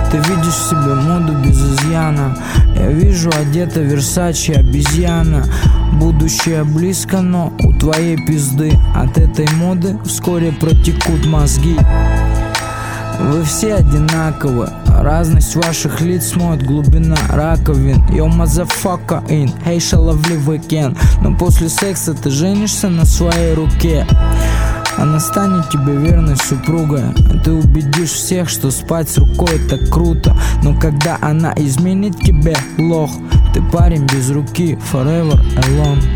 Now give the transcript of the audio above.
Ты видишь в себе моду без изъяна. Я вижу одета Версачи обезьяна. Будущее близко, но у твоей пизды от этой моды вскоре протекут мозги. Вы все одинаковы, разность ваших лиц смоет глубина раковин. Yo motherfucker in, hey lovely weekend. Но после секса ты женишься на своей руке. Она станет тебе верной супругой. Ты убедишь всех, что спать с рукой так круто. Но когда она изменит тебе, лох, ты парень без руки, forever alone.